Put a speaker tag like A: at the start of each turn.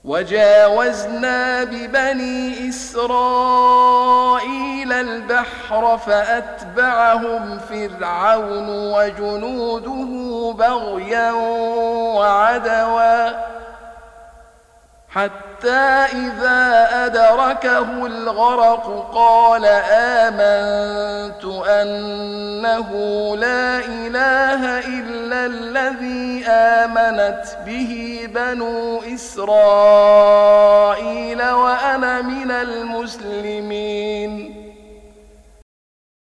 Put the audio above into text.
A: وجاوزنا ببني إسرائيل البحر فأتبعهم فرعون وجنوده بغيا وعدوا حتى إذا أدركه الغرق قال آمنت أنه لا إله إلا الذي آمنت به بنو إسرائيل وأنا من المسلمين